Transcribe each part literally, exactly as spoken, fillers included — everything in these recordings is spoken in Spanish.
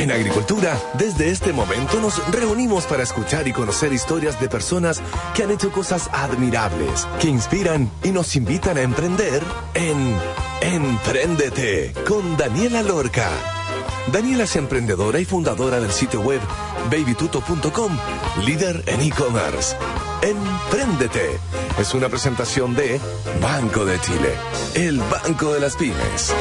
En Agricultura, desde este momento nos reunimos para escuchar y conocer historias de personas que han hecho cosas admirables, que inspiran y nos invitan a emprender en Empréndete con Daniela Lorca. Daniela es emprendedora y fundadora del sitio web baby tuto punto com, líder en e-commerce. Empréndete es una presentación de Banco de Chile, el banco de las pymes.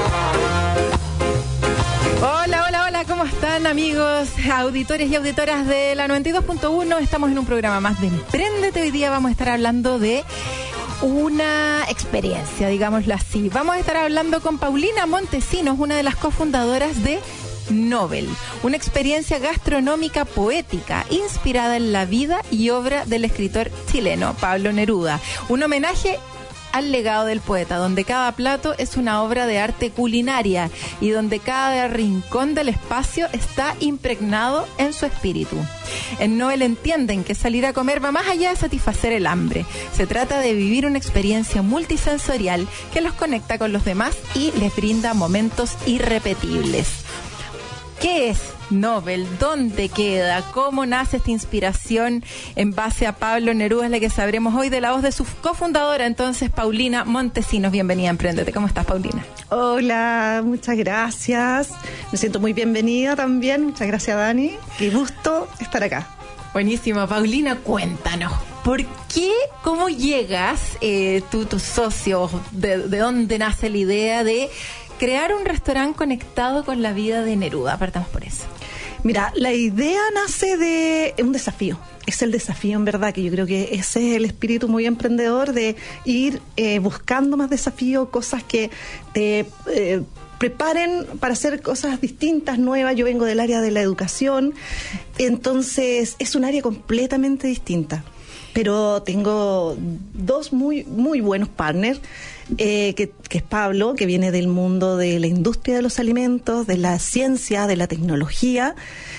Hola, hola, hola, ¿cómo están, amigos, auditores y auditoras de la noventa y dos punto uno? Estamos en un programa más de Empréndete. Hoy día vamos a estar hablando de una experiencia, digámoslo así. Vamos a estar hablando con Paulina Montesinos, una de las cofundadoras de Nobel, una experiencia gastronómica poética inspirada en la vida y obra del escritor chileno Pablo Neruda. Un homenaje al legado del poeta, donde cada plato es una obra de arte culinaria y donde cada rincón del espacio está impregnado en su espíritu. En Nobel entienden que salir a comer va más allá de satisfacer el hambre. Se trata de vivir una experiencia multisensorial que los conecta con los demás y les brinda momentos irrepetibles. ¿Qué es Nobel? ¿Dónde queda? ¿Cómo nace esta inspiración en base a Pablo Neruda? Es la que sabremos hoy de la voz de su cofundadora, entonces, Paulina Montesinos. Bienvenida a Emprendete. ¿Cómo estás, Paulina? Hola, muchas gracias. Me siento muy bienvenida también. Muchas gracias, Dani. Qué gusto estar acá. Buenísimo. Paulina, cuéntanos. ¿Por qué, cómo llegas, eh, tú, tus socios, de, de dónde nace la idea de crear un restaurante conectado con la vida de Neruda? Partamos por eso. Mira, la idea nace de un desafío. Es el desafío, en verdad, que yo creo que ese es el espíritu muy emprendedor de ir eh, buscando más desafíos, cosas que te eh, preparen para hacer cosas distintas, nuevas. Yo vengo del área de la educación, entonces es un área completamente distinta. Pero tengo dos muy, muy buenos partners, eh, que, que es Pablo, que viene del mundo de la industria de los alimentos, de la ciencia, de la tecnología,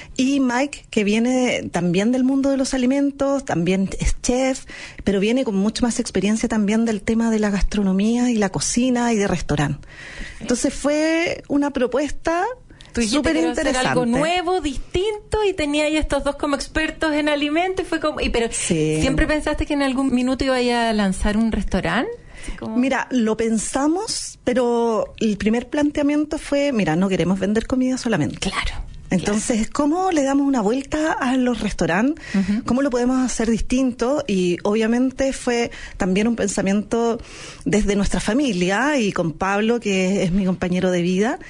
y Mike, que viene también del mundo de los alimentos, también es chef, pero viene con mucho más experiencia también del tema de la gastronomía y la cocina y de restaurante. Entonces fue una propuesta súper interesante, algo nuevo, distinto, y tenía ahí estos dos como expertos en alimentos, y fue como, y pero sí. ¿Siempre pensaste que en algún minuto iba a lanzar un restaurante? Como... Mira, lo pensamos, pero el primer planteamiento fue, mira, no queremos vender comida solamente. Claro. Entonces, ¿cómo le damos una vuelta a los restaurantes? Uh-huh. ¿Cómo lo podemos hacer distinto? Y obviamente fue también un pensamiento desde nuestra familia y con Pablo, que es mi compañero de vida.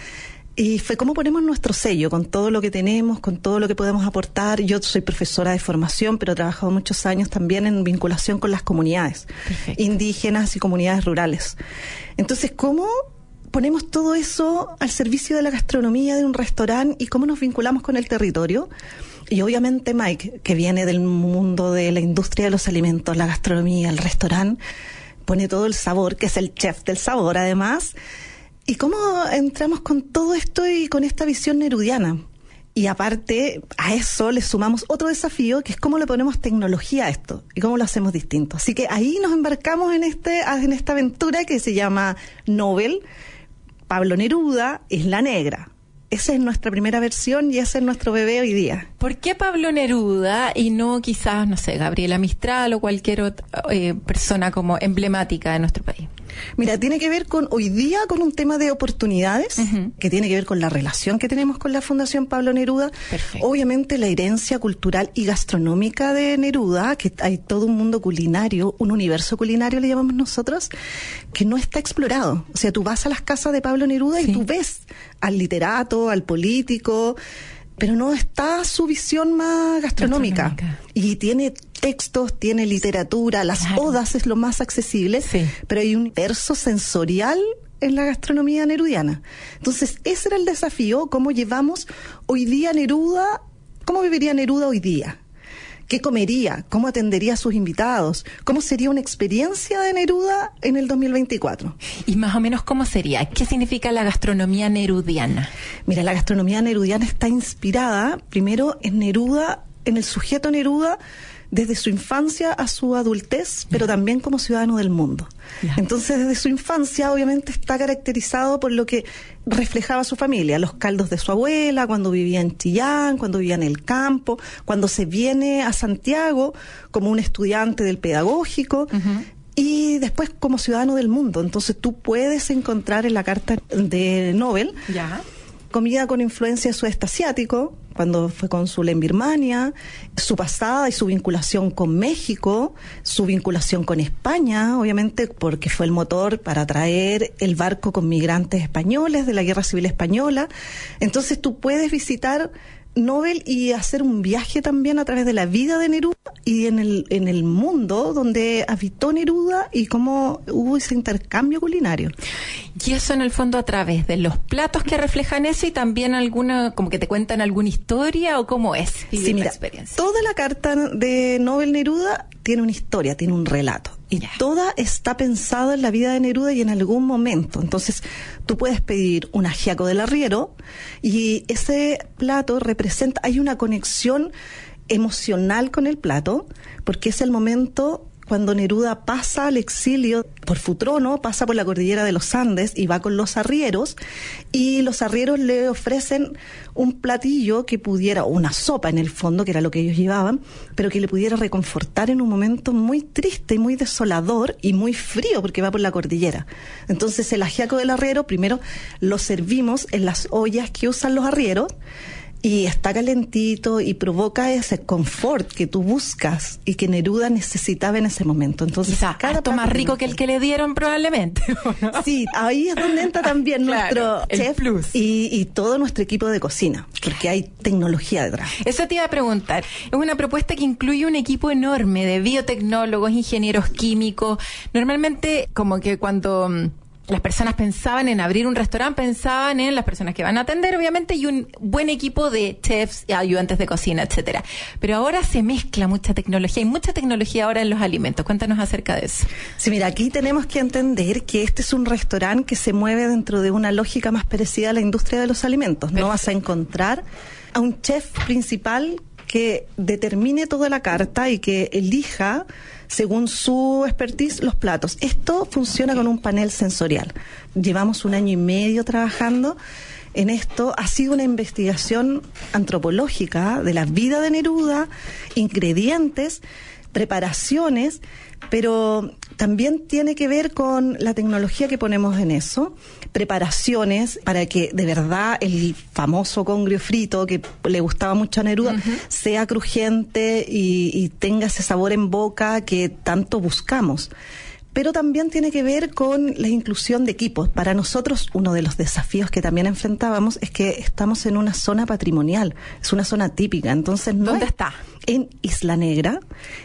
Y fue cómo ponemos nuestro sello con todo lo que tenemos, con todo lo que podemos aportar. Yo soy profesora de formación, pero he trabajado muchos años también en vinculación con las comunidades Perfecto. indígenas y comunidades rurales. Entonces, ¿cómo ponemos todo eso al servicio de la gastronomía de un restaurante y cómo nos vinculamos con el territorio? Y obviamente Mike, que viene del mundo de la industria de los alimentos, la gastronomía, el restaurante, pone todo el sabor, que es el chef del sabor además. ¿Y cómo entramos con todo esto y con esta visión nerudiana? Y aparte, a eso le sumamos otro desafío, que es cómo le ponemos tecnología a esto y cómo lo hacemos distinto. Así que ahí nos embarcamos en este en esta aventura que se llama Nobel, Pablo Neruda, Isla Negra. Esa es nuestra primera versión y ese es nuestro bebé hoy día. ¿Por qué Pablo Neruda y no quizás, no sé, Gabriela Mistral o cualquier otra eh, persona como emblemática de nuestro país? Mira, tiene que ver con hoy día con un tema de oportunidades, uh-huh. que tiene que ver con la relación que tenemos con la Fundación Pablo Neruda. Perfecto. Obviamente la herencia cultural y gastronómica de Neruda, que hay todo un mundo culinario, un universo culinario le llamamos nosotros, que no está explorado. O sea, tú vas a las casas de Pablo Neruda sí. y tú ves al literato, al político, pero no está su visión más gastronómica. gastronómica. Y tiene textos, tiene literatura, las claro. odas es lo más accesible, sí. pero hay un verso sensorial en la gastronomía nerudiana. Entonces, ese era el desafío, cómo llevamos hoy día Neruda, cómo viviría Neruda hoy día. ¿Qué comería? ¿Cómo atendería a sus invitados? ¿Cómo sería una experiencia de Neruda en el dos mil veinticuatro? Y más o menos, ¿cómo sería? ¿Qué significa la gastronomía nerudiana? Mira, la gastronomía nerudiana está inspirada, primero, en Neruda, en el sujeto Neruda, desde su infancia a su adultez, pero yeah. también como ciudadano del mundo. Yeah. Entonces, desde su infancia, obviamente, está caracterizado por lo que reflejaba su familia, los caldos de su abuela, cuando vivía en Chillán, cuando vivía en el campo, cuando se viene a Santiago como un estudiante del pedagógico, uh-huh. y después como ciudadano del mundo. Entonces, tú puedes encontrar en la carta de Nobel yeah. comida con influencia sudeste asiático, cuando fue cónsul en Birmania, su pasada y su vinculación con México, su vinculación con España, obviamente porque fue el motor para traer el barco con migrantes españoles de la Guerra Civil Española. Entonces tú puedes visitar Nobel y hacer un viaje también a través de la vida de Neruda y en el en el mundo donde habitó Neruda y cómo hubo ese intercambio culinario. Y eso en el fondo a través de los platos que reflejan eso y también alguna, como que te cuentan alguna historia o cómo es sí, mira, la experiencia. Toda la carta de Nobel Neruda tiene una historia, tiene un relato. Y yeah. toda está pensada en la vida de Neruda y en algún momento. Entonces, tú puedes pedir un ajiaco del arriero y ese plato representa, hay una conexión emocional con el plato, porque es el momento cuando Neruda pasa al exilio por Futrono, pasa por la cordillera de los Andes y va con los arrieros, y los arrieros le ofrecen un platillo que pudiera, una sopa en el fondo, que era lo que ellos llevaban, pero que le pudiera reconfortar en un momento muy triste y muy desolador y muy frío, porque va por la cordillera. Entonces el ajiaco del arriero, primero lo servimos en las ollas que usan los arrieros, y está calentito y provoca ese confort que tú buscas y que Neruda necesitaba en ese momento. Entonces, quizá cada plato más rico que el que le dieron probablemente, ¿no? Sí, ahí es donde entra también claro, nuestro chef plus. Y, y todo nuestro equipo de cocina, porque hay tecnología detrás. Eso te iba a preguntar. Es una propuesta que incluye un equipo enorme de biotecnólogos, ingenieros químicos. Normalmente, como que cuando las personas pensaban en abrir un restaurante, pensaban en las personas que van a atender, obviamente, y un buen equipo de chefs, ayudantes de cocina, etcétera. Pero ahora se mezcla mucha tecnología, hay mucha tecnología ahora en los alimentos. Cuéntanos acerca de eso. Sí, mira, aquí tenemos que entender que este es un restaurante que se mueve dentro de una lógica más parecida a la industria de los alimentos. Perfecto. No vas a encontrar a un chef principal que determine toda la carta y que elija según su expertise los platos. Esto funciona con un panel sensorial. Llevamos un año y medio trabajando en esto. Ha sido una investigación antropológica de la vida de Neruda, ingredientes, preparaciones, pero también tiene que ver con la tecnología que ponemos en eso, preparaciones para que de verdad el famoso congrio frito que le gustaba mucho a Neruda uh-huh. sea crujiente y, y tenga ese sabor en boca que tanto buscamos. Pero también tiene que ver con la inclusión de equipos. Para nosotros, uno de los desafíos que también enfrentábamos es que estamos en una zona patrimonial, es una zona típica. Entonces, no ¿dónde es está? En Isla Negra,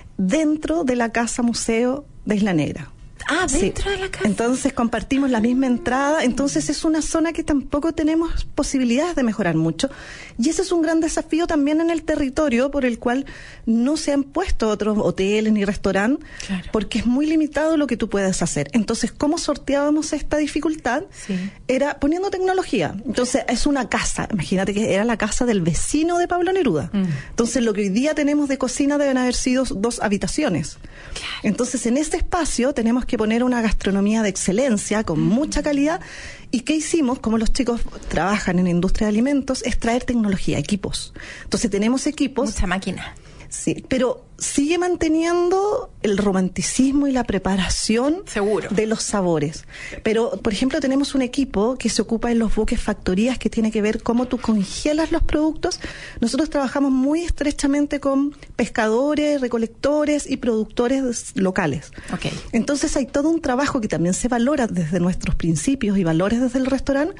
dentro de la Casa Museo de Isla Negra. Ah, dentro sí. de la casa. Entonces compartimos la misma entrada, entonces es una zona que tampoco tenemos posibilidades de mejorar mucho. Y ese es un gran desafío también en el territorio por el cual no se han puesto otros hoteles ni restaurantes, claro. porque es muy limitado lo que tú puedes hacer. Entonces, ¿cómo sorteábamos esta dificultad? Sí. Era poniendo tecnología. Entonces, es una casa, imagínate que era la casa del vecino de Pablo Neruda. Mm. Entonces, lo que hoy día tenemos de cocina deben haber sido dos habitaciones. Claro. Entonces, en este espacio tenemos que poner una gastronomía de excelencia, con mucha calidad. ¿Y qué hicimos? Como los chicos trabajan en la industria de alimentos, es traer tecnología, equipos. Entonces tenemos equipos. Mucha máquina. Sí, pero sigue manteniendo el romanticismo y la preparación seguro de los sabores. Pero, por ejemplo, tenemos un equipo que se ocupa en los buques factorías, que tiene que ver cómo tú congelas los productos. Nosotros trabajamos muy estrechamente con pescadores, recolectores y productores locales. Okay. Entonces hay todo un trabajo que también se valora desde nuestros principios y valores desde el restaurante,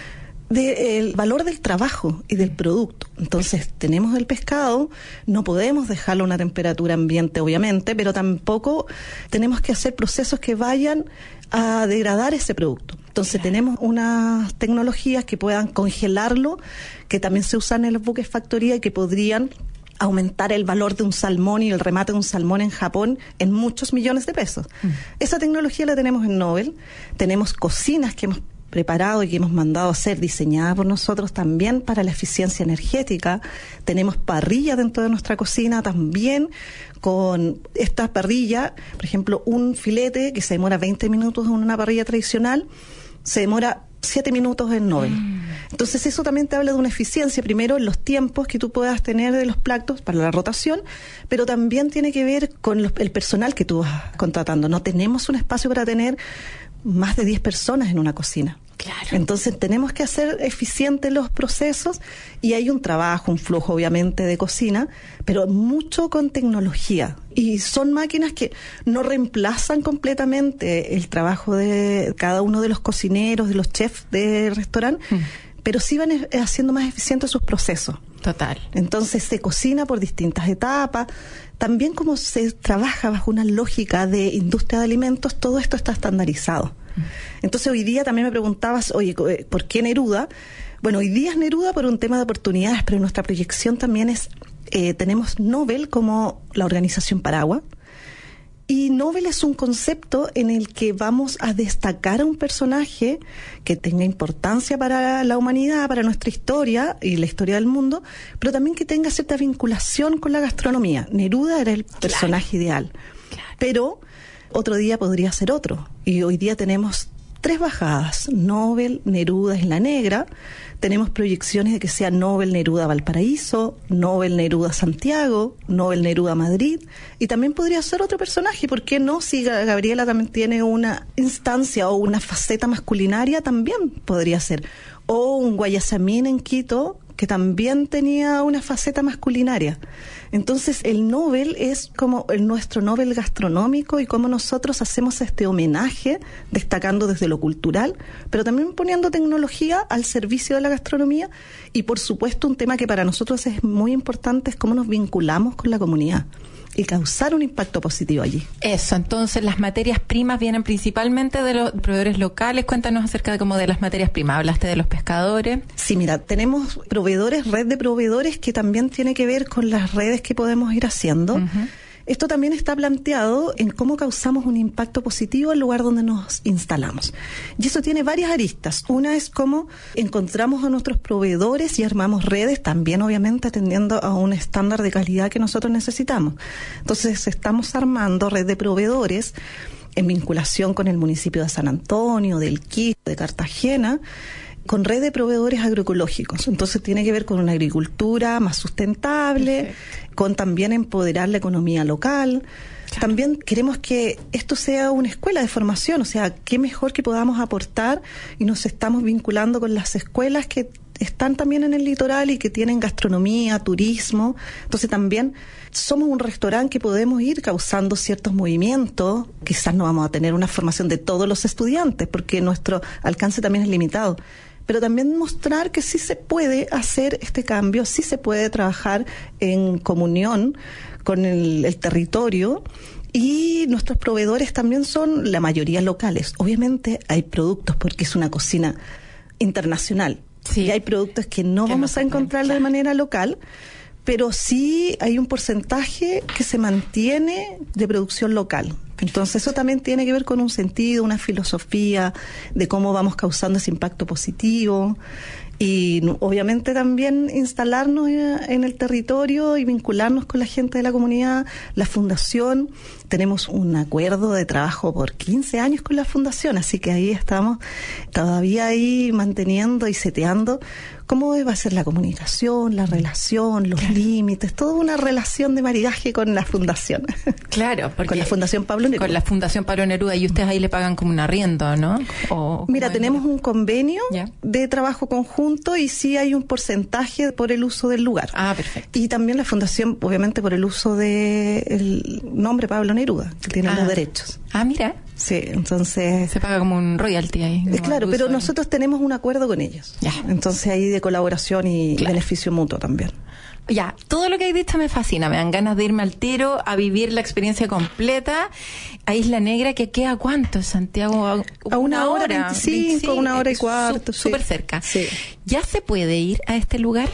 del valor del trabajo y del producto. Entonces, tenemos el pescado, no podemos dejarlo a una temperatura ambiente, obviamente, pero tampoco tenemos que hacer procesos que vayan a degradar ese producto. Entonces, claro. tenemos unas tecnologías que puedan congelarlo, que también se usan en los buques factoría y que podrían aumentar el valor de un salmón y el remate de un salmón en Japón en muchos millones de pesos. Mm. Esa tecnología la tenemos en Nobel. Tenemos cocinas que hemos preparado y que hemos mandado a hacer, diseñada por nosotros también para la eficiencia energética. Tenemos parrilla dentro de nuestra cocina también, con esta parrilla, por ejemplo, un filete que se demora veinte minutos en una parrilla tradicional, se demora siete minutos en Nobel. Mm. Entonces eso también te habla de una eficiencia, primero en los tiempos que tú puedas tener de los platos para la rotación, pero también tiene que ver con los, el personal que tú vas contratando. No tenemos un espacio para tener más de diez personas en una cocina. Claro. Entonces tenemos que hacer eficientes los procesos y hay un trabajo, un flujo obviamente de cocina, pero mucho con tecnología. Y son máquinas que no reemplazan completamente el trabajo de cada uno de los cocineros, de los chefs del restaurante, mm. pero sí van haciendo más eficientes sus procesos. Total. Entonces se cocina por distintas etapas. También como se trabaja bajo una lógica de industria de alimentos, todo esto está estandarizado. Entonces hoy día también me preguntabas, oye, ¿por qué Neruda? Bueno, hoy día es Neruda por un tema de oportunidades, pero nuestra proyección también es, eh, tenemos Nobel como la organización paraguas, y Nobel es un concepto en el que vamos a destacar a un personaje que tenga importancia para la humanidad, para nuestra historia y la historia del mundo, pero también que tenga cierta vinculación con la gastronomía. Neruda era el personaje claro. ideal, claro. pero otro día podría ser otro. Y hoy día tenemos tres bajadas, Nobel, Neruda Isla Negra. Tenemos proyecciones de que sea Nobel Neruda Valparaíso, Nobel Neruda Santiago, Nobel Neruda Madrid, y también podría ser otro personaje. ¿Por qué no? Si Gabriela también tiene una instancia o una faceta masculinaria, también podría ser. O un Guayasamín en Quito, que también tenía una faceta masculinaria. Entonces el Nobel es como el nuestro Nobel gastronómico y cómo nosotros hacemos este homenaje, destacando desde lo cultural, pero también poniendo tecnología al servicio de la gastronomía. Y por supuesto un tema que para nosotros es muy importante es cómo nos vinculamos con la comunidad y causar un impacto positivo allí. Eso, entonces las materias primas vienen principalmente de los proveedores locales. Cuéntanos acerca de cómo de las materias primas. Hablaste de los pescadores. Sí, mira, tenemos proveedores, red de proveedores que también tiene que ver con las redes que podemos ir haciendo. Uh-huh. Esto también está planteado en cómo causamos un impacto positivo al lugar donde nos instalamos. Y eso tiene varias aristas. Una es cómo encontramos a nuestros proveedores y armamos redes, también obviamente atendiendo a un estándar de calidad que nosotros necesitamos. Entonces estamos armando red de proveedores en vinculación con el municipio de San Antonio, del Quito, de Cartagena, con red de proveedores agroecológicos. Entonces tiene que ver con una agricultura más sustentable, perfecto. Con también empoderar la economía local. Claro. También queremos que esto sea una escuela de formación, o sea, qué mejor que podamos aportar, y nos estamos vinculando con las escuelas que están también en el litoral y que tienen gastronomía, turismo. Entonces también somos un restaurante que podemos ir causando ciertos movimientos. Quizás no vamos a tener una formación de todos los estudiantes porque nuestro alcance también es limitado, pero también mostrar que sí se puede hacer este cambio, sí se puede trabajar en comunión con el, el territorio. Y nuestros proveedores también son la mayoría locales. Obviamente hay productos porque es una cocina internacional. Sí. Y hay productos que no que vamos no a encontrar claro. de manera local, pero sí hay un porcentaje que se mantiene de producción local. Entonces eso también tiene que ver con un sentido, una filosofía de cómo vamos causando ese impacto positivo. Y obviamente también instalarnos en el territorio y vincularnos con la gente de la comunidad. La fundación, tenemos un acuerdo de trabajo por quince años con la fundación, así que ahí estamos todavía ahí manteniendo y seteando cómo va a ser la comunicación, la relación, los claro. límites, toda una relación de maridaje con la fundación. Claro, porque con la Fundación Pablo Neruda. Con la Fundación Pablo Neruda, y ustedes ahí le pagan como un arriendo, ¿no? O, Mira, tenemos un convenio ¿Ya? de trabajo conjunto y sí hay un porcentaje por el uso del lugar. Ah, perfecto. Y también la Fundación, obviamente, por el uso del nombre Pablo Neruda, que tiene ah. los derechos. Ah, mira. Sí, entonces... Se paga como un royalty ahí. Es claro, pero ahí. Nosotros tenemos un acuerdo con ellos. Ya. Entonces ahí de colaboración y claro. beneficio mutuo también. Ya, todo lo que hay dicho me fascina, me dan ganas de irme al tiro a vivir la experiencia completa a Isla Negra, que queda ¿cuánto? Santiago, a, a una, una hora, hora veinticinco, veinticinco, una hora y cuarto. Súper sí. cerca. Sí. ¿Ya se puede ir a este lugar?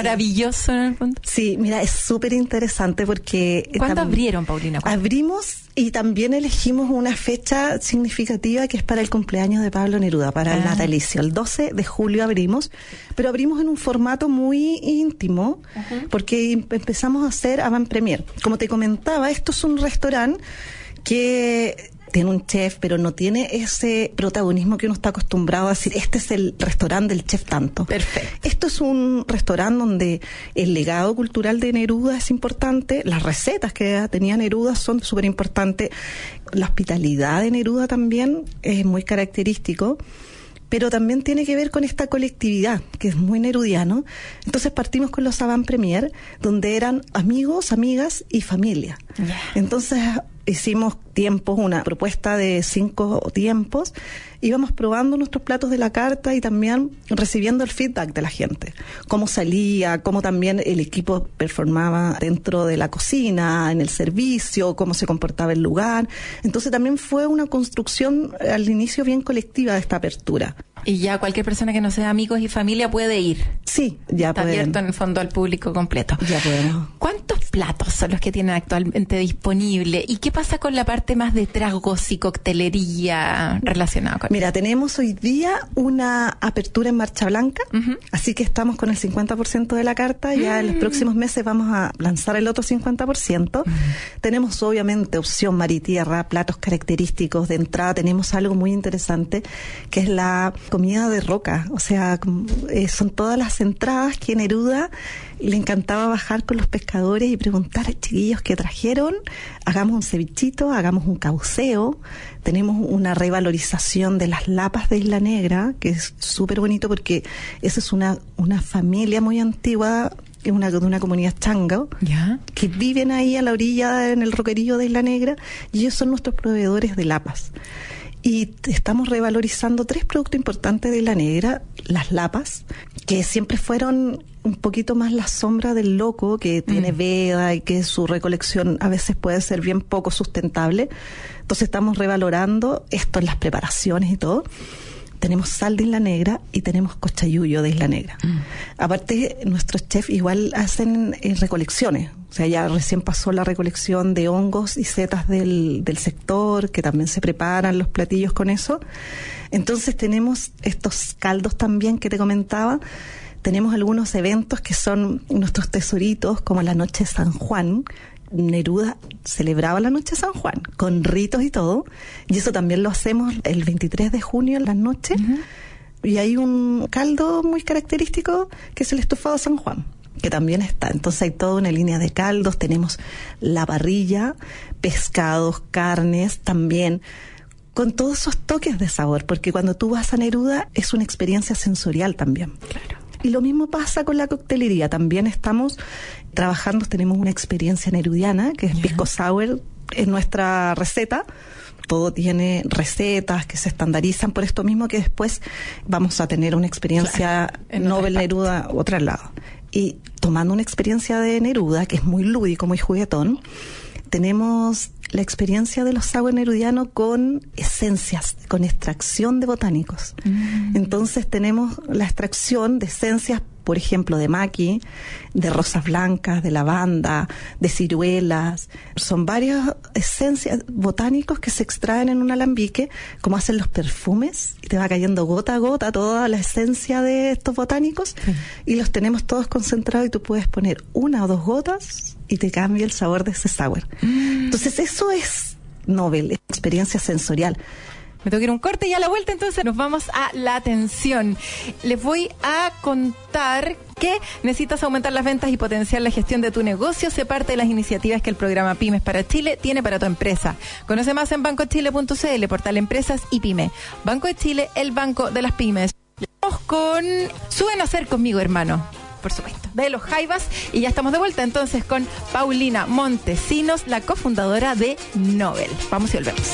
Maravilloso en el fondo. Sí, mira, es súper interesante porque... ¿Cuándo tam- abrieron, Paulina? ¿Cuándo? Abrimos Y también elegimos una fecha significativa que es para el cumpleaños de Pablo Neruda, para ah. el natalicio. El doce de julio abrimos, pero abrimos en un formato muy íntimo, uh-huh. porque empezamos a hacer avant premier. Como te comentaba, esto es un restaurante que tiene un chef, pero no tiene ese protagonismo que uno está acostumbrado a decir, este es el restaurante del chef tanto. Perfecto. Esto es un restaurante donde el legado cultural de Neruda es importante, las recetas que tenía Neruda son súper importantes, la hospitalidad de Neruda también es muy característico, pero también tiene que ver con esta colectividad, que es muy nerudiano. Entonces partimos con los avant premier, donde eran amigos, amigas y familia. Yeah. Entonces hicimos tiempos, una propuesta de cinco tiempos, íbamos probando nuestros platos de la carta y también recibiendo el feedback de la gente, cómo salía, cómo también el equipo performaba dentro de la cocina, en el servicio, cómo se comportaba el lugar. Entonces también fue una construcción al inicio bien colectiva de esta apertura. Y ya cualquier persona que no sea amigos y familia puede ir. Sí, ya Está pueden. abierto en el fondo al público completo. Ya podemos. ¿Cuántos platos son los que tienen actualmente disponible? ¿Y qué pasa con la parte más de tragos y coctelería relacionada con Mira, tenemos hoy día una apertura en Marcha Blanca, uh-huh. así que estamos con el cincuenta por ciento de la carta. Ya uh-huh. en los próximos meses vamos a lanzar el otro cincuenta por ciento. Uh-huh. Tenemos obviamente opción mar y tierra, platos característicos de entrada. Tenemos algo muy interesante que es la comida de roca, o sea, eh, son todas las entradas que Neruda le encantaba bajar con los pescadores y preguntar, chiquillos, ¿qué trajeron? Hagamos un cevichito, hagamos un cauceo. Tenemos una revalorización de las lapas de Isla Negra, que es súper bonito porque esa es una, una familia muy antigua, una, de una comunidad changa, ¿ya? Que viven ahí a la orilla, en el roquerillo de Isla Negra, y ellos son nuestros proveedores de lapas. Y estamos revalorizando tres productos importantes de Isla Negra, las lapas, que siempre fueron un poquito más la sombra del loco, que tiene mm. veda y que su recolección a veces puede ser bien poco sustentable. Entonces estamos revalorando esto en las preparaciones y todo. Tenemos sal de Isla Negra y tenemos cochayuyo de Isla Negra. Mm. Aparte, nuestros chefs igual hacen eh, recolecciones. O sea, ya recién pasó la recolección de hongos y setas del, del sector, que también se preparan los platillos con eso. Entonces tenemos estos caldos también que te comentaba. Tenemos algunos eventos que son nuestros tesoritos, como la Noche de San Juan. Neruda celebraba la Noche de San Juan, con ritos y todo, y eso también lo hacemos el veintitrés de junio en la noche, uh-huh. y hay un caldo muy característico que es el estofado San Juan, que también está. Entonces hay toda una línea de caldos, tenemos la parrilla, pescados, carnes, también con todos esos toques de sabor, porque cuando tú vas a Neruda es una experiencia sensorial también. Claro. Y lo mismo pasa con la coctelería. También estamos trabajando, tenemos una experiencia nerudiana, que es yeah. pisco sour en nuestra receta. Todo tiene recetas que se estandarizan, por esto mismo que después vamos a tener una experiencia claro, Nobel Neruda otra lado. Y tomando una experiencia de Neruda, que es muy lúdico, muy juguetón, tenemos la experiencia de los sour nerudianos con esencias, con extracción de botánicos. Mm. Entonces tenemos la extracción de esencias, por ejemplo, de maqui, de rosas blancas, de lavanda, de ciruelas. Son varias esencias botánicos que se extraen en un alambique, como hacen los perfumes, y te va cayendo gota a gota toda la esencia de estos botánicos, sí. y los tenemos todos concentrados y tú puedes poner una o dos gotas y te cambia el sabor de ese sour. Mm. Entonces eso es Nobel, es experiencia sensorial. Me tengo que ir un corte y a la vuelta entonces nos vamos a la atención. Les voy a contar que necesitas aumentar las ventas y potenciar la gestión de tu negocio. Se parte de las iniciativas que el programa Pymes para Chile tiene para tu empresa. Conoce más en banco chile punto c l, portal Empresas y Pyme. Banco de Chile, el banco de las pymes. Vamos con Suben a ser conmigo, hermano. Por supuesto, de Los Jaivas, y ya estamos de vuelta entonces con Paulina Montesinos, la cofundadora de Nobel. Vamos y volvemos.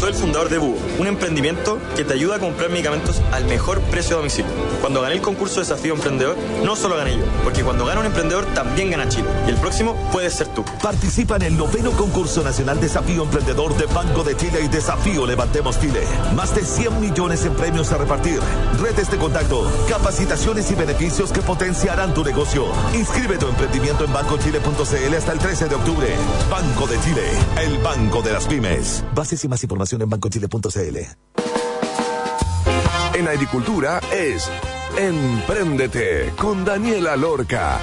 Soy el fundador de Búho, un emprendimiento que te ayuda a comprar medicamentos al mejor precio a domicilio. Cuando gané el concurso Desafío Emprendedor, no solo gané yo, porque cuando gana un emprendedor también gana Chile. Y el próximo puedes ser tú. Participa en el noveno concurso nacional Desafío Emprendedor de Banco de Chile y Desafío Levantemos Chile. Más de cien millones en premios a repartir. Redes de contacto, capacitaciones y beneficios que potenciarán tu negocio. Inscribe tu emprendimiento en banco chile punto c l hasta el trece de octubre. Banco de Chile, el banco de las pymes. Bases y más información en banco chile punto c l. En agricultura es Empréndete con Daniela Lorca.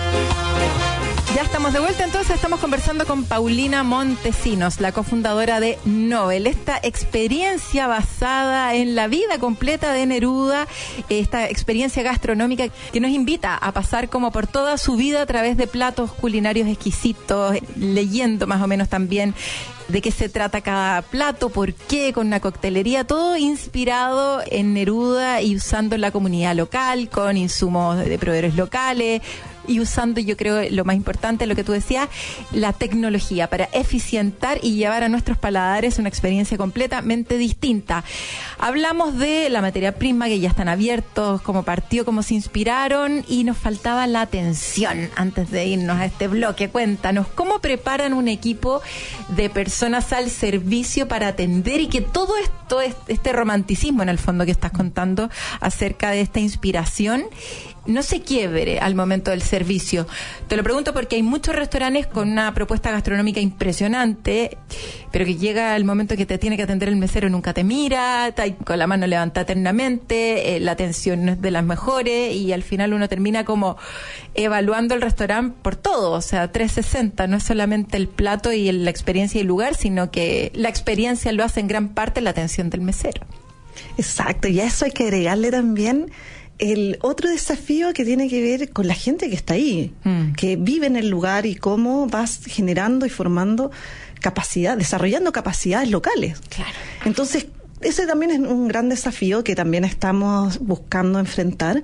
Ya estamos de vuelta, entonces estamos conversando con Paulina Montesinos, la cofundadora de Nobel. Esta experiencia basada en la vida completa de Neruda, esta experiencia gastronómica que nos invita a pasar como por toda su vida a través de platos culinarios exquisitos, leyendo más o menos también de qué se trata cada plato, por qué, con una coctelería, todo inspirado en Neruda y usando la comunidad local, con insumos de proveedores locales, y usando, yo creo, lo más importante, lo que tú decías, la tecnología para eficientar y llevar a nuestros paladares una experiencia completamente distinta. Hablamos de la materia prima, que ya están abiertos, cómo partió, cómo se inspiraron, y nos faltaba la atención. Antes de irnos a este bloque, cuéntanos, ¿cómo preparan un equipo de personas al servicio para atender y que todo esto, este romanticismo en el fondo que estás contando acerca de esta inspiración, no se quiebre al momento del servicio? Te lo pregunto porque hay muchos restaurantes con una propuesta gastronómica impresionante, pero que llega el momento que te tiene que atender el mesero y nunca te mira, está con la mano levantada eternamente, eh, la atención no es de las mejores, y al final uno termina como evaluando el restaurante por todo, o sea, trescientos sesenta, no es solamente el plato y el, la experiencia y el lugar, sino que la experiencia lo hace en gran parte la atención del mesero. Exacto, y a eso hay que agregarle también el otro desafío que tiene que ver con la gente que está ahí, mm. que vive en el lugar, y cómo vas generando y formando capacidad, desarrollando capacidades locales. Claro. Entonces, ese también es un gran desafío que también estamos buscando enfrentar,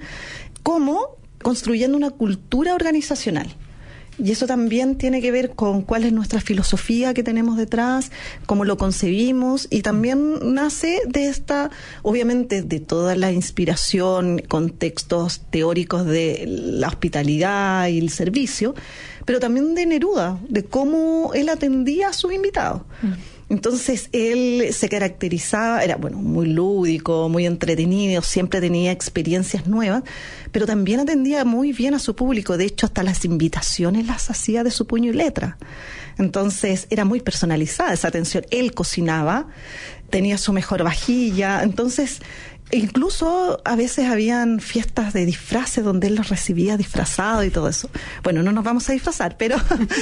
cómo construyendo una cultura organizacional. Y eso también tiene que ver con cuál es nuestra filosofía que tenemos detrás, cómo lo concebimos, y también nace de esta, obviamente, de toda la inspiración, contextos teóricos de la hospitalidad y el servicio, pero también de Neruda, de cómo él atendía a sus invitados. Mm. Entonces, él se caracterizaba, era, bueno, muy lúdico, muy entretenido, siempre tenía experiencias nuevas, pero también atendía muy bien a su público. De hecho, hasta las invitaciones las hacía de su puño y letra. Entonces, era muy personalizada esa atención. Él cocinaba, tenía su mejor vajilla. Entonces, incluso a veces habían fiestas de disfraces donde él los recibía disfrazados y todo eso. Bueno, no nos vamos a disfrazar, pero,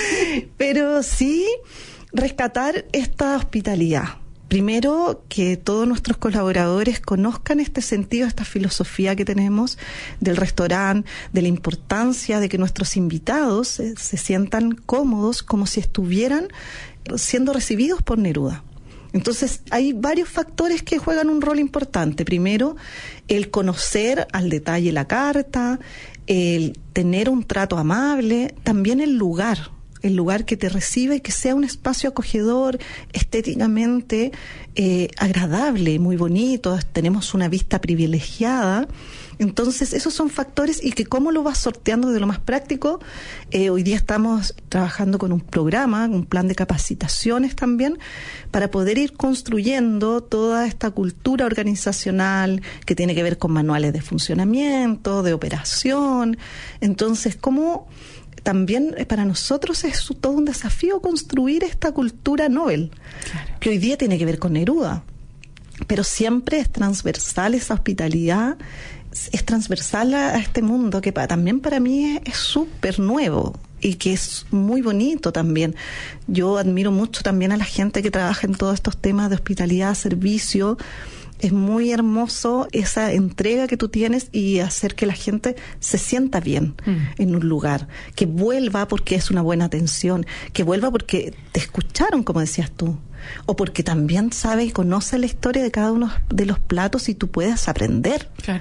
pero sí rescatar esta hospitalidad. Primero, que todos nuestros colaboradores conozcan este sentido, esta filosofía que tenemos del restaurante, de la importancia de que nuestros invitados eh, se sientan cómodos, como si estuvieran siendo recibidos por Neruda. Entonces, hay varios factores que juegan un rol importante. Primero, el conocer al detalle la carta, el tener un trato amable, también el lugar. El lugar que te recibe, que sea un espacio acogedor, estéticamente eh, agradable, muy bonito, tenemos una vista privilegiada. Entonces, esos son factores, y que cómo lo vas sorteando de lo más práctico. Eh, hoy día estamos trabajando con un programa, un plan de capacitaciones también, para poder ir construyendo toda esta cultura organizacional que tiene que ver con manuales de funcionamiento, de operación. Entonces, cómo también para nosotros es todo un desafío construir esta cultura Nobel, claro, que hoy día tiene que ver con Neruda, pero siempre es transversal esa hospitalidad, es transversal a este mundo que para, también para mí es súper nuevo y que es muy bonito también. Yo admiro mucho también a la gente que trabaja en todos estos temas de hospitalidad, servicio. Es muy hermoso esa entrega que tú tienes y hacer que la gente se sienta bien mm. en un lugar, que vuelva porque es una buena atención, que vuelva porque te escucharon, como decías tú, o porque también sabe y conoce la historia de cada uno de los platos y tú puedes aprender. Claro.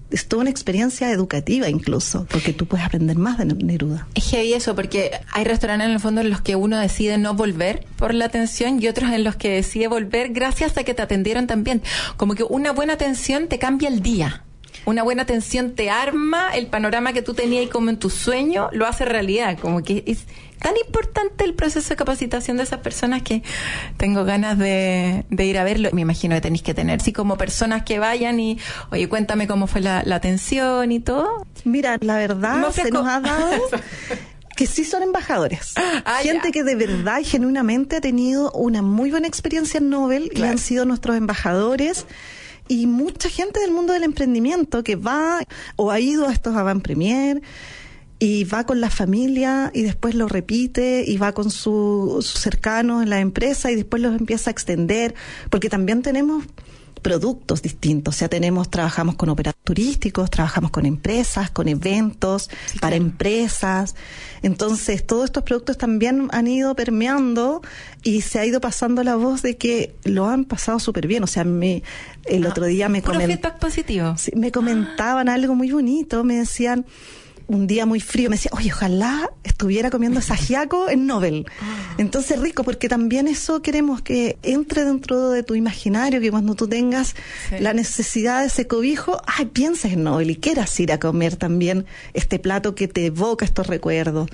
es toda una experiencia educativa incluso, porque tú puedes aprender más de Neruda. Es heavy eso, porque hay restaurantes en el fondo en los que uno decide no volver por la atención y otros en los que decide volver gracias a que te atendieron también. Como que una buena atención te cambia el día. Una buena atención te arma el panorama que tú tenías y como en tu sueño lo hace realidad. Como que es tan importante el proceso de capacitación de esas personas que tengo ganas de, de ir a verlo. Me imagino que tenéis que tener, sí, como personas que vayan y, oye, cuéntame cómo fue la, la atención y todo. Mira, la verdad se nos ha dado que sí son embajadores. Ah, gente ya. que de verdad y genuinamente ha tenido una muy buena experiencia en Nobel, claro, y han sido nuestros embajadores. Y mucha gente del mundo del emprendimiento que va o ha ido a estos avant premier y va con la familia y después lo repite y va con sus su cercanos en la empresa y después los empieza a extender, porque también tenemos productos distintos, o sea, tenemos, trabajamos con operadores turísticos, trabajamos con empresas, con eventos, sí, para claro. empresas. Entonces, todos estos productos también han ido permeando y se ha ido pasando la voz de que lo han pasado súper bien. O sea, me, el ah, otro día me, coment- positivo. Sí, me comentaban ah. algo muy bonito, me decían, un día muy frío, me decía, oye, ojalá estuviera comiendo ese ajiaco en Nobel. Entonces, rico, porque también eso queremos que entre dentro de tu imaginario, que cuando tú tengas sí. la necesidad de ese cobijo, ay, pienses en Nobel y quieras ir a comer también este plato que te evoca estos recuerdos.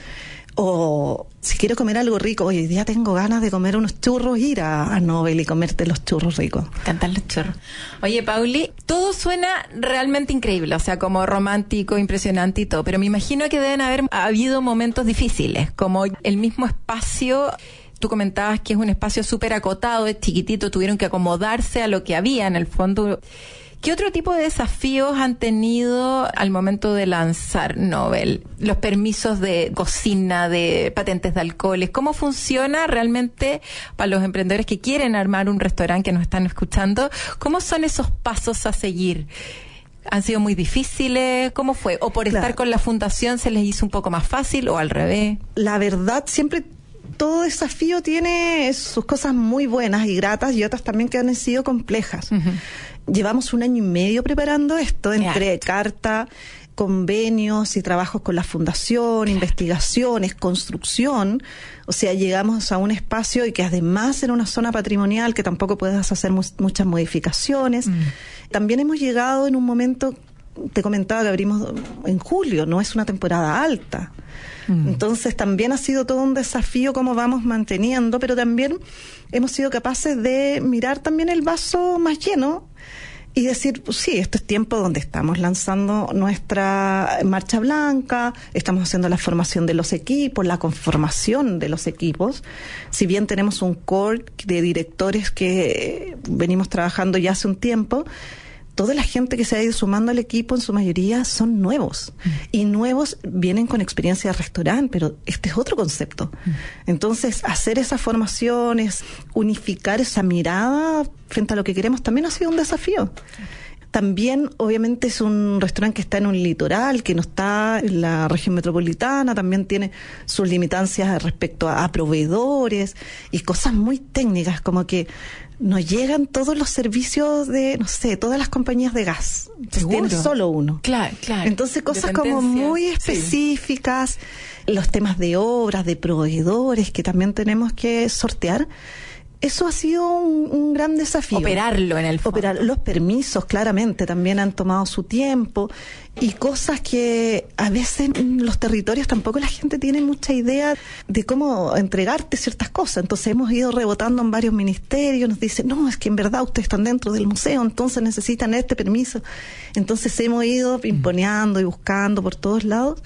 O si quiero comer algo rico, hoy día tengo ganas de comer unos churros, ir a, a Nobel y comerte los churros ricos. Cantar los churros. Oye, Pauli, todo suena realmente increíble, o sea, como romántico, impresionante y todo, pero me imagino que deben haber habido momentos difíciles, como el mismo espacio. Tú comentabas que es un espacio súper acotado, es chiquitito, tuvieron que acomodarse a lo que había en el fondo. ¿Qué otro tipo de desafíos han tenido al momento de lanzar Nobel? Los permisos de cocina, de patentes de alcoholes, ¿cómo funciona realmente para los emprendedores que quieren armar un restaurante, que nos están escuchando? ¿Cómo son esos pasos a seguir? ¿Han sido muy difíciles? ¿Cómo fue? ¿O por claro. estar con la fundación se les hizo un poco más fácil o al revés? La verdad, siempre todo desafío tiene sus cosas muy buenas y gratas y otras también que han sido complejas. Uh-huh. Llevamos un año y medio preparando esto, entre yeah. carta, convenios y trabajos con la fundación, yeah. investigaciones, construcción. O sea, llegamos a un espacio y que además era una zona patrimonial que tampoco puedes hacer mu- muchas modificaciones. Mm. También hemos llegado en un momento, te comentaba que abrimos en julio, no es una temporada alta. Mm. Entonces también ha sido todo un desafío cómo vamos manteniendo, pero también hemos sido capaces de mirar también el vaso más lleno y decir, pues sí, esto es tiempo donde estamos lanzando nuestra marcha blanca, estamos haciendo la formación de los equipos, la conformación de los equipos. Si bien tenemos un core de directores que venimos trabajando ya hace un tiempo, toda la gente que se ha ido sumando al equipo en su mayoría son nuevos. Mm. Y nuevos vienen con experiencia de restaurante, pero este es otro concepto. Mm. Entonces, hacer esas formaciones, unificar esa mirada frente a lo que queremos también ha sido un desafío. También, obviamente, es un restaurante que está en un litoral, que no está en la región metropolitana, también tiene sus limitancias respecto a, a proveedores y cosas muy técnicas, como que nos llegan todos los servicios de, no sé, todas las compañías de gas. Tienen solo uno. Claro, claro. Entonces, cosas como muy específicas, sí. los temas de obras, de proveedores que también tenemos que sortear. Eso ha sido un, un gran desafío. Operarlo en el fondo. Operar los permisos, claramente, también han tomado su tiempo. Y cosas que a veces en los territorios tampoco la gente tiene mucha idea de cómo entregarte ciertas cosas. Entonces hemos ido rebotando en varios ministerios, nos dicen, no, es que en verdad ustedes están dentro del museo, entonces necesitan este permiso. Entonces hemos ido pimponeando y buscando por todos lados.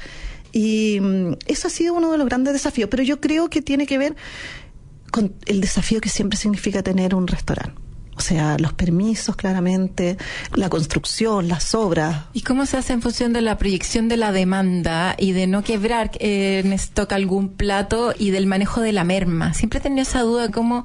Y um, eso ha sido uno de los grandes desafíos. Pero yo creo que tiene que ver con el desafío que siempre significa tener un restaurante. O sea, los permisos, claramente, la construcción, las obras. ¿Y cómo se hace en función de la proyección de la demanda y de no quebrar eh, en stock algún plato y del manejo de la merma? Siempre he tenido esa duda, cómo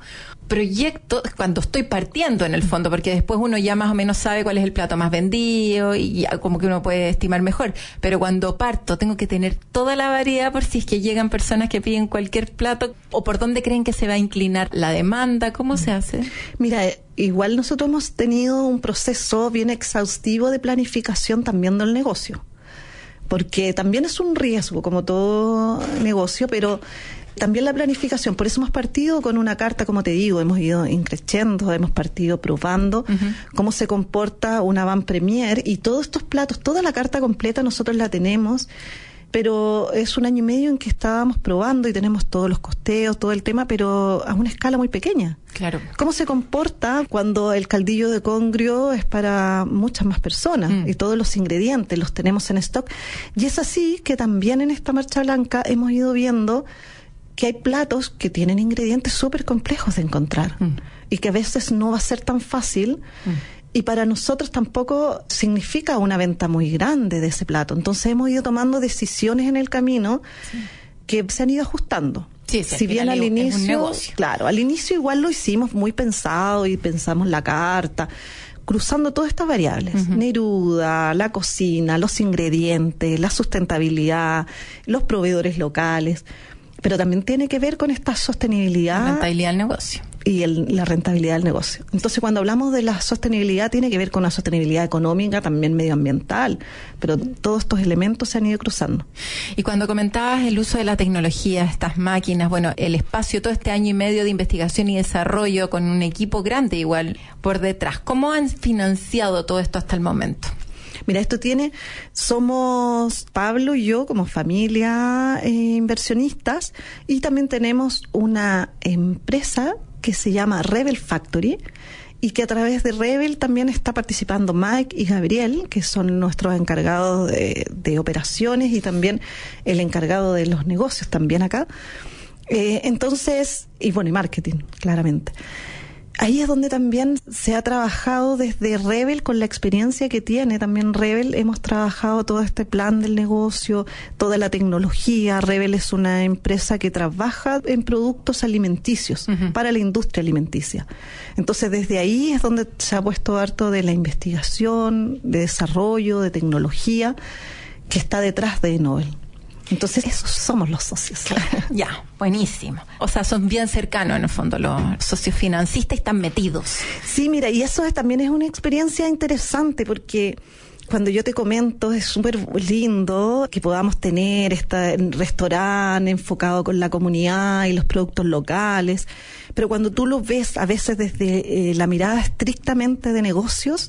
proyecto cuando estoy partiendo en el fondo, porque después uno ya más o menos sabe cuál es el plato más vendido y ya como que uno puede estimar mejor, pero cuando parto tengo que tener toda la variedad por si es que llegan personas que piden cualquier plato, o por dónde creen que se va a inclinar la demanda. ¿Cómo se hace? Mira, igual nosotros hemos tenido un proceso bien exhaustivo de planificación también del negocio, porque también es un riesgo como todo negocio, pero también la planificación. Por eso hemos partido con una carta, como te digo, hemos ido increciendo, hemos partido probando uh-huh. cómo se comporta una van premier, y todos estos platos, toda la carta completa nosotros la tenemos, pero es un año y medio en que estábamos probando y tenemos todos los costeos, todo el tema, pero a una escala muy pequeña. Claro. ¿Cómo se comporta cuando el caldillo de congrio es para muchas más personas mm. y todos los ingredientes los tenemos en stock? Y es así que también en esta marcha blanca hemos ido viendo que hay platos que tienen ingredientes súper complejos de encontrar mm. y que a veces no va a ser tan fácil mm. y para nosotros tampoco significa una venta muy grande de ese plato. Entonces hemos ido tomando decisiones en el camino sí. que se han ido ajustando. Sí, sí, si bien al inicio, es un negocio. Claro, al inicio igual lo hicimos muy pensado y pensamos la carta, cruzando todas estas variables, uh-huh. Neruda, la cocina, los ingredientes, la sustentabilidad, los proveedores locales, pero también tiene que ver con esta sostenibilidad. La rentabilidad del negocio. Y el, la rentabilidad del negocio. Entonces, cuando hablamos de la sostenibilidad, tiene que ver con la sostenibilidad económica, también medioambiental, pero todos estos elementos se han ido cruzando. Y cuando comentabas el uso de la tecnología, estas máquinas, bueno, el espacio, todo este año y medio de investigación y desarrollo con un equipo grande igual por detrás, ¿cómo han financiado todo esto hasta el momento? Mira, esto tiene, somos Pablo y yo como familia eh, inversionistas, y también tenemos una empresa que se llama Rebel Factory, y que a través de Rebel también está participando Mike y Gabriel, que son nuestros encargados de, de operaciones y también el encargado de los negocios también acá. Eh, entonces, y bueno, y marketing, claramente. Ahí es donde también se ha trabajado desde Rebel, con la experiencia que tiene también Rebel. Hemos trabajado todo este plan del negocio, toda la tecnología. Rebel es una empresa que trabaja en productos alimenticios uh-huh. para la industria alimenticia. Entonces, desde ahí es donde se ha puesto harto de la investigación, de desarrollo, de tecnología que está detrás de Nobel. Entonces, esos somos los socios. Claro, ya, buenísimo. O sea, son bien cercanos en el fondo los socios financistas y están metidos. Sí, mira, y eso es, también es una experiencia interesante, porque cuando yo te comento, es súper lindo que podamos tener este restaurante enfocado con la comunidad y los productos locales, pero cuando tú lo ves a veces desde eh, la mirada estrictamente de negocios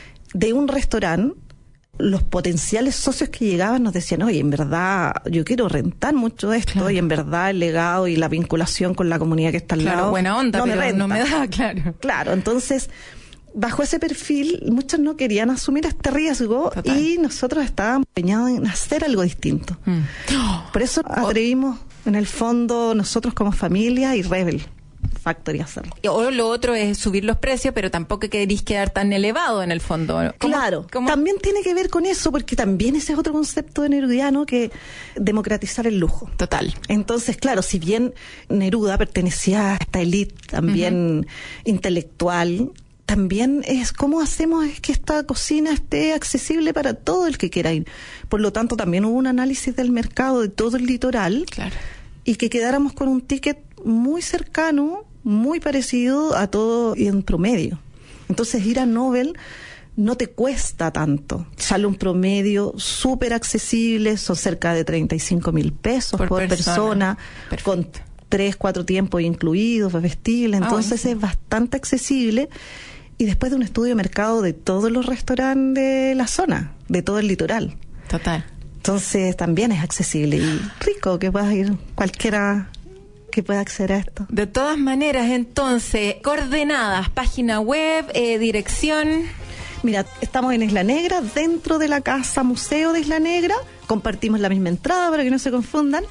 de un restaurante, los potenciales socios que llegaban nos decían, oye, en verdad yo quiero rentar mucho esto, claro. y en verdad el legado y la vinculación con la comunidad que está al claro, lado buena onda, no pero me renta. no me da, claro. Claro, entonces, bajo ese perfil, muchos no querían asumir este riesgo. Total. Y nosotros estábamos empeñados en hacer algo distinto. Mm. Por eso atrevimos, en el fondo, nosotros como familia y Rebel Factory hacerlo. O lo otro es subir los precios, pero tampoco queréis quedar tan elevado en el fondo. ¿Cómo, claro, cómo? También tiene que ver con eso, porque también ese es otro concepto de nerudiano, que democratizar el lujo. Total. Entonces, claro, si bien Neruda pertenecía a esta élite también uh-huh. intelectual, también es cómo hacemos es que esta cocina esté accesible para todo el que quiera ir. Por lo tanto, también hubo un análisis del mercado de todo el litoral, claro. y que quedáramos con un ticket muy cercano, muy parecido a todo y en promedio. Entonces, ir a Nobel no te cuesta tanto. Sale un promedio súper accesible, son cerca de treinta y cinco mil pesos por, por persona, persona con tres, cuatro tiempos incluidos, vestibles. Entonces, ah, es bastante accesible. Y después de un estudio de mercado de todos los restaurantes de la zona, de todo el litoral. Total. Entonces, también es accesible y rico que puedas ir cualquiera que pueda acceder a esto. De todas maneras, entonces, coordenadas, página web, eh, dirección. Mira, estamos en Isla Negra, dentro de la casa museo de Isla Negra. Compartimos la misma entrada para que no se confundan.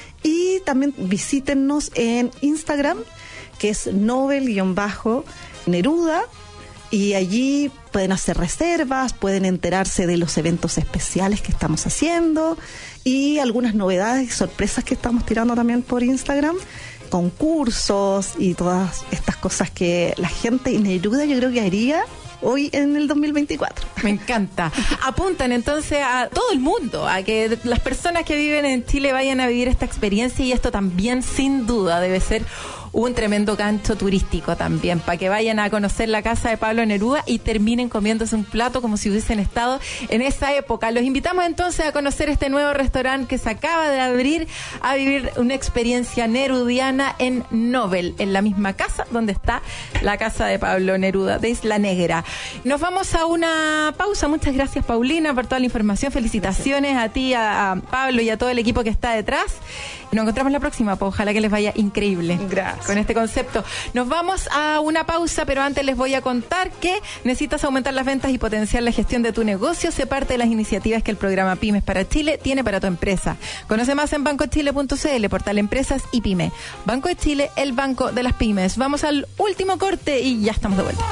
Y también visítennos en Instagram, que es Nobel-Neruda. y allí pueden hacer reservas, pueden enterarse de los eventos especiales que estamos haciendo y algunas novedades y sorpresas que estamos tirando también por Instagram, concursos y todas estas cosas que la gente en Neruda yo creo que haría hoy en el dos mil veinticuatro. Me encanta. Apuntan entonces a todo el mundo, a que las personas que viven en Chile vayan a vivir esta experiencia, y esto también sin duda debe ser un tremendo gancho turístico también, para que vayan a conocer la casa de Pablo Neruda y terminen comiéndose un plato como si hubiesen estado en esa época. Los invitamos entonces a conocer este nuevo restaurante que se acaba de abrir, a vivir una experiencia nerudiana en Nobel, en la misma casa donde está la casa de Pablo Neruda, de Isla Negra. Nos vamos a una pausa. Muchas gracias, Paulina, por toda la información. Felicitaciones a ti, a, a Pablo y a todo el equipo que está detrás. Nos encontramos la próxima, pues ojalá que les vaya increíble. Gracias. Con este concepto. Nos vamos a una pausa, pero antes les voy a contar que necesitas aumentar las ventas y potenciar la gestión de tu negocio. Sé parte de las iniciativas que el programa Pymes para Chile tiene para tu empresa. Conoce más en banco chile punto c l, portal Empresas y Pyme. Banco de Chile, el banco de las pymes. Vamos al último corte y ya estamos de vuelta.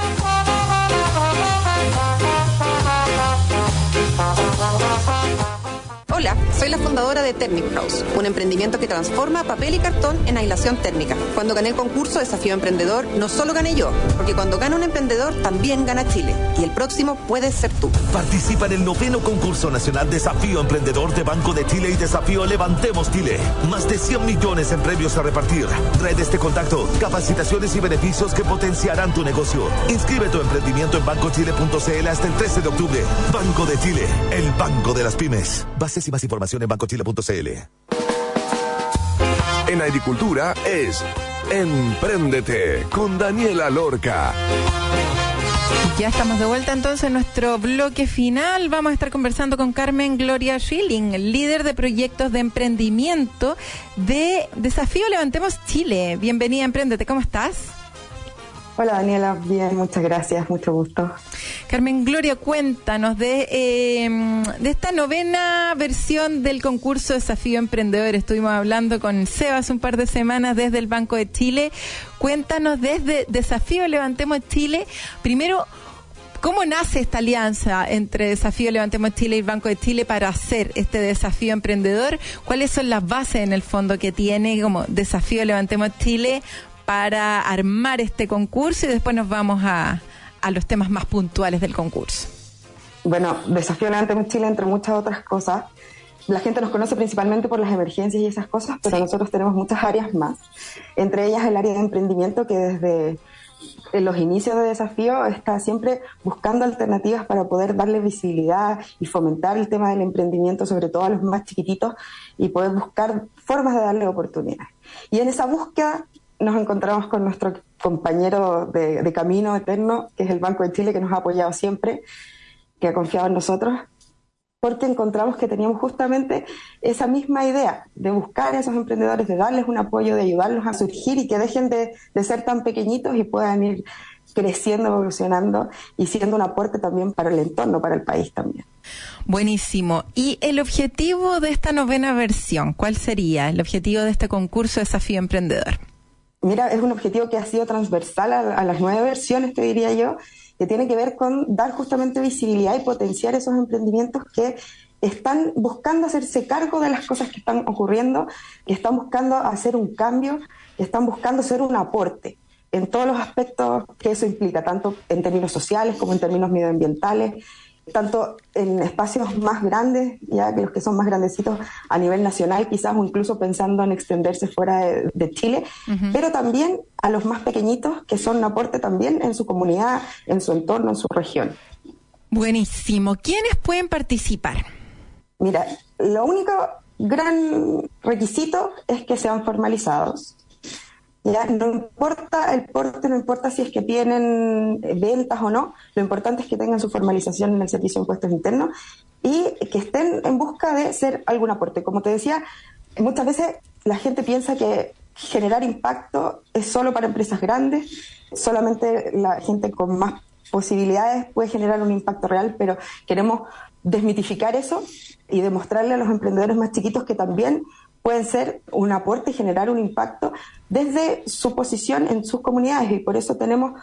Hola, soy la fundadora de Thermic Pros, un emprendimiento que transforma papel y cartón en aislación térmica. Cuando gané el concurso Desafío Emprendedor, no solo gané yo, porque cuando gana un emprendedor, también gana Chile. Y el próximo puedes ser tú. Participa en el noveno concurso nacional Desafío Emprendedor de Banco de Chile y Desafío Levantemos Chile. Más de cien millones en premios a repartir. Redes de contacto, capacitaciones y beneficios que potenciarán tu negocio. Inscribe tu emprendimiento en banco chile punto c l hasta el trece de octubre. Banco de Chile, el banco de las pymes. Bases y más información en banco chile punto c l. En agricultura es Empréndete con Daniela Lorca. Ya estamos de vuelta entonces en nuestro bloque final. Vamos a estar conversando con Carmen Gloria Schilling, líder de proyectos de emprendimiento de Desafío Levantemos Chile. Bienvenida a Empréndete, ¿cómo estás? Hola Daniela, bien, muchas gracias, mucho gusto. Carmen Gloria, cuéntanos de, eh, de esta novena versión del concurso Desafío Emprendedor. Estuvimos hablando con Seba hace un par de semanas desde el Banco de Chile. Cuéntanos desde Desafío Levantemos Chile, primero, ¿cómo nace esta alianza entre Desafío Levantemos Chile y el Banco de Chile para hacer este desafío emprendedor? ¿Cuáles son las bases en el fondo que tiene como Desafío Levantemos Chile para armar este concurso? Y después nos vamos a, a los temas más puntuales del concurso. Bueno, Desafío Levantemos Chile, entre muchas otras cosas, la gente nos conoce principalmente por las emergencias y esas cosas, pero sí, nosotros tenemos muchas áreas más, entre ellas el área de emprendimiento, que desde en los inicios de Desafío está siempre buscando alternativas para poder darle visibilidad y fomentar el tema del emprendimiento, sobre todo a los más chiquititos, y poder buscar formas de darle oportunidades. Y en esa búsqueda nos encontramos con nuestro compañero de, de camino eterno, que es el Banco de Chile, que nos ha apoyado siempre, que ha confiado en nosotros, porque encontramos que teníamos justamente esa misma idea de buscar a esos emprendedores, de darles un apoyo, de ayudarlos a surgir y que dejen de, de ser tan pequeñitos y puedan ir creciendo, evolucionando y siendo un aporte también para el entorno, para el país también. Buenísimo. ¿Y el objetivo de esta novena versión? ¿Cuál sería el objetivo de este concurso Desafío Emprendedor? Mira, es un objetivo que ha sido transversal a, a las nueve versiones, te diría yo, que tiene que ver con dar justamente visibilidad y potenciar esos emprendimientos que están buscando hacerse cargo de las cosas que están ocurriendo, que están buscando hacer un cambio, que están buscando ser un aporte en todos los aspectos que eso implica, tanto en términos sociales como en términos medioambientales, tanto en espacios más grandes, ya que los que son más grandecitos a nivel nacional, quizás, o incluso pensando en extenderse fuera de, de Chile, uh-huh, pero también a los más pequeñitos, que son un aporte también en su comunidad, en su entorno, en su región. Buenísimo. ¿Quiénes pueden participar? Mira, lo único gran requisito es que sean formalizados. Ya, no importa el porte, no importa si es que tienen ventas o no, lo importante es que tengan su formalización en el Servicio de Impuestos Internos y que estén en busca de ser algún aporte. Como te decía, muchas veces la gente piensa que generar impacto es solo para empresas grandes, solamente la gente con más posibilidades puede generar un impacto real, pero queremos desmitificar eso y demostrarle a los emprendedores más chiquitos que también pueden ser un aporte y generar un impacto desde su posición en sus comunidades, y por eso tenemos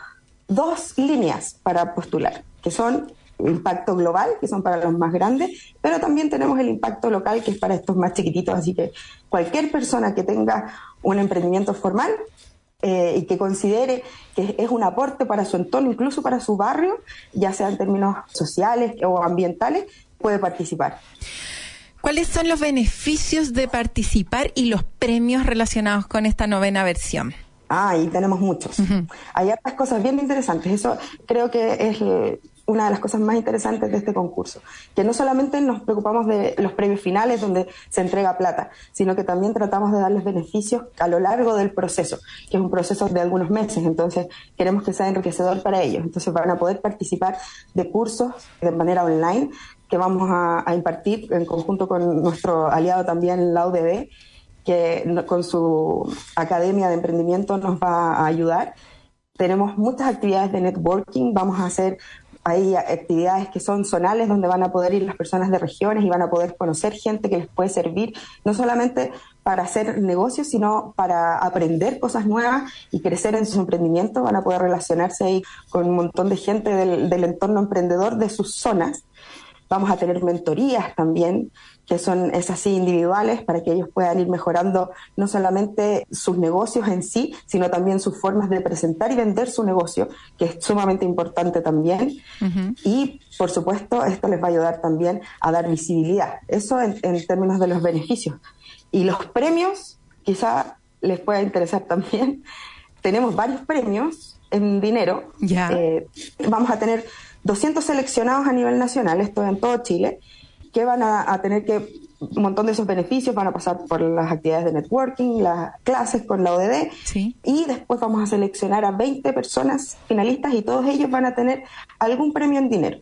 dos líneas para postular, que son impacto global, que son para los más grandes, pero también tenemos el impacto local, que es para estos más chiquititos, así que cualquier persona que tenga un emprendimiento formal eh, y que considere que es un aporte para su entorno, incluso para su barrio, ya sea en términos sociales o ambientales, puede participar. ¿Cuáles son los beneficios de participar y los premios relacionados con esta novena versión? Ah, ahí tenemos muchos. Uh-huh. Hay otras cosas bien interesantes. Eso creo que es eh, una de las cosas más interesantes de este concurso. Que no solamente nos preocupamos de los premios finales donde se entrega plata, sino que también tratamos de darles beneficios a lo largo del proceso, que es un proceso de algunos meses. Entonces queremos que sea enriquecedor para ellos. Entonces van a poder participar de cursos de manera online que vamos a, a impartir en conjunto con nuestro aliado también, la U D B, que con su Academia de Emprendimiento nos va a ayudar. Tenemos muchas actividades de networking, vamos a hacer ahí actividades que son zonales, donde van a poder ir las personas de regiones y van a poder conocer gente que les puede servir, no solamente para hacer negocios, sino para aprender cosas nuevas y crecer en su emprendimiento. Van a poder relacionarse ahí con un montón de gente del, del entorno emprendedor de sus zonas. Vamos a tener mentorías también, que son esas sí individuales, para que ellos puedan ir mejorando no solamente sus negocios en sí, sino también sus formas de presentar y vender su negocio, que es sumamente importante también. Uh-huh. Y, por supuesto, esto les va a ayudar también a dar visibilidad. Eso en, en términos de los beneficios. Y los premios, quizá les pueda interesar también. Tenemos varios premios en dinero. Yeah. Eh, vamos a tener doscientos seleccionados a nivel nacional, esto en todo Chile, que van a, a tener que, un montón de esos beneficios van a pasar por las actividades de networking, las clases con la O D D, sí. Y después vamos a seleccionar a veinte personas finalistas y todos ellos van a tener algún premio en dinero.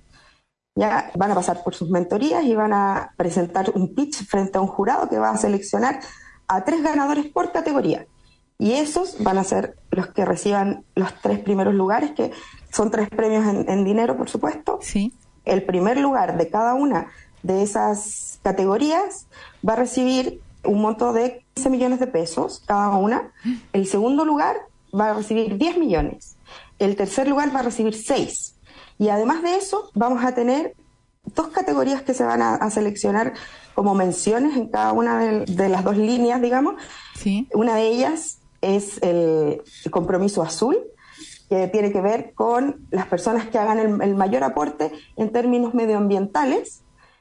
Ya van a pasar por sus mentorías y van a presentar un pitch frente a un jurado que va a seleccionar a tres ganadores por categoría. Y esos van a ser los que reciban los tres primeros lugares, que son tres premios en, en dinero, por supuesto. Sí. El primer lugar de cada una de esas categorías va a recibir un monto de quince millones de pesos cada una. El segundo lugar va a recibir diez millones. El tercer lugar va a recibir seis. Y además de eso, vamos a tener dos categorías que se van a, a seleccionar como menciones en cada una de, de las dos líneas, digamos. Sí. Una de ellas es el, el compromiso azul, que tiene que ver con las personas que hagan el, el mayor aporte en términos medioambientales,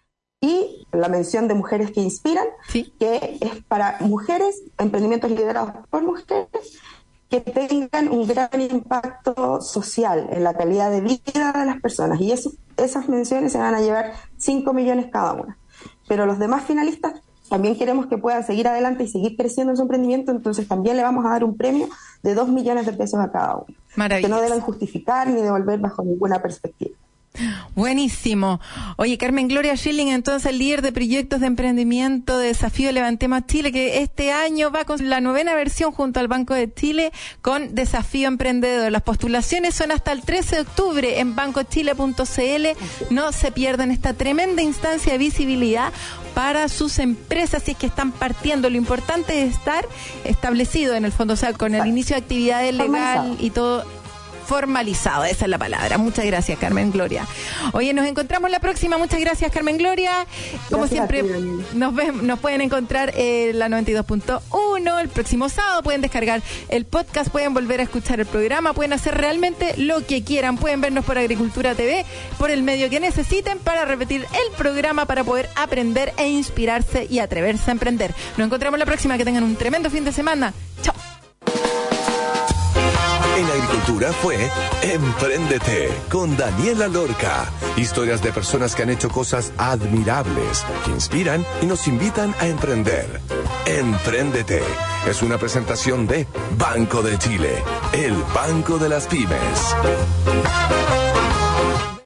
y la mención de mujeres que inspiran, sí. que es para mujeres, emprendimientos liderados por mujeres, que tengan un gran impacto social en la calidad de vida de las personas. Y eso, esas menciones se van a llevar cinco millones cada una. Pero los demás finalistas también queremos que puedan seguir adelante y seguir creciendo en su emprendimiento, entonces también le vamos a dar un premio de dos millones de pesos a cada uno. Maravilloso. Que no deben justificar ni devolver bajo ninguna perspectiva. Buenísimo. Oye, Carmen Gloria Schilling, entonces líder de proyectos de emprendimiento de Desafío Levantemos Chile, que este año va con la novena versión junto al Banco de Chile con Desafío Emprendedor. Las postulaciones son hasta el trece de octubre en banco chile punto c l. No se pierdan esta tremenda instancia de visibilidad para sus empresas si es que están partiendo. Lo importante es estar establecido en el fondo, o sea, con el inicio de actividades legal y todo formalizado, esa es la palabra. Muchas gracias, Carmen Gloria. Oye, nos encontramos la próxima. Muchas gracias, Carmen Gloria. Como gracias siempre, ti, nos, ven, nos pueden encontrar en la noventa y dos punto uno el próximo sábado. Pueden descargar el podcast, pueden volver a escuchar el programa, pueden hacer realmente lo que quieran. Pueden vernos por Agricultura T V, por el medio que necesiten para repetir el programa, para poder aprender e inspirarse y atreverse a emprender. Nos encontramos la próxima. Que tengan un tremendo fin de semana. Chao. En Agricultura fue Empréndete con Daniela Lorca. Historias de personas que han hecho cosas admirables, que inspiran y nos invitan a emprender. Empréndete es una presentación de Banco de Chile, el banco de las pymes.